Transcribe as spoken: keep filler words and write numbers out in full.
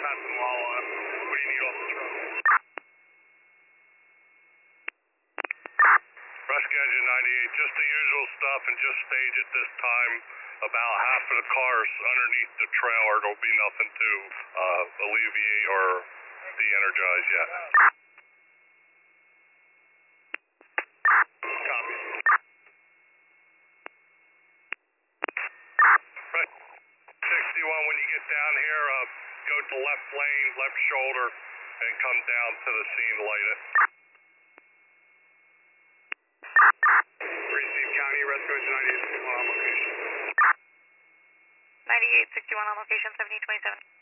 pass them all on. What do you need off the truck? Rescue Engine ninety-eight, just the usual stuff and just stage at this time. About half of the cars underneath the trailer. There'll be nothing to uh, alleviate or de-energize yet. Copy. sixty-one, when you get down here, uh, go to left lane, left shoulder, and come down to the scene, light it. Receive County, Rescue Engine ninety-eight, sixty-one on location. ninety-eight, sixty-one on location, seventy twenty-seven.